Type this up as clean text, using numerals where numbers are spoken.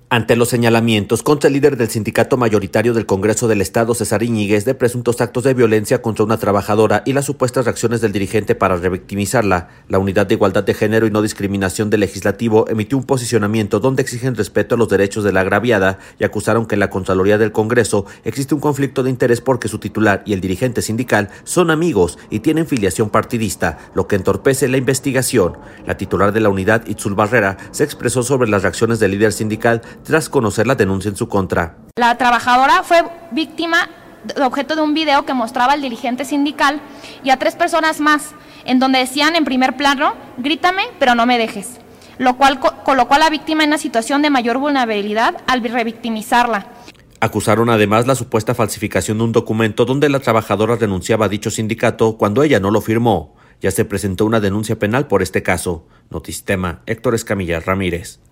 Ante los señalamientos contra el líder del sindicato mayoritario del Congreso del Estado, César Iñiguez, de presuntos actos de violencia contra una trabajadora y las supuestas reacciones del dirigente para revictimizarla, la Unidad de Igualdad de Género y No Discriminación del Legislativo emitió un posicionamiento donde exigen respeto a los derechos de la agraviada y acusaron que en la Contraloría del Congreso existe un conflicto de interés porque su titular y el dirigente sindical son amigos y tienen filiación partidista, lo que entorpece la investigación. La titular de la unidad, Itzul Barrera, se expresó sobre las reacciones del líder sindical tras conocer la denuncia en su contra. La trabajadora fue víctima, objeto de un video que mostraba al dirigente sindical y a 3 personas más, en donde decían en primer plano, grítame pero no me dejes, lo cual colocó a la víctima en una situación de mayor vulnerabilidad al revictimizarla. Acusaron además la supuesta falsificación de un documento donde la trabajadora renunciaba a dicho sindicato cuando ella no lo firmó. Ya se presentó una denuncia penal por este caso. Notistema, Héctor Escamilla Ramírez.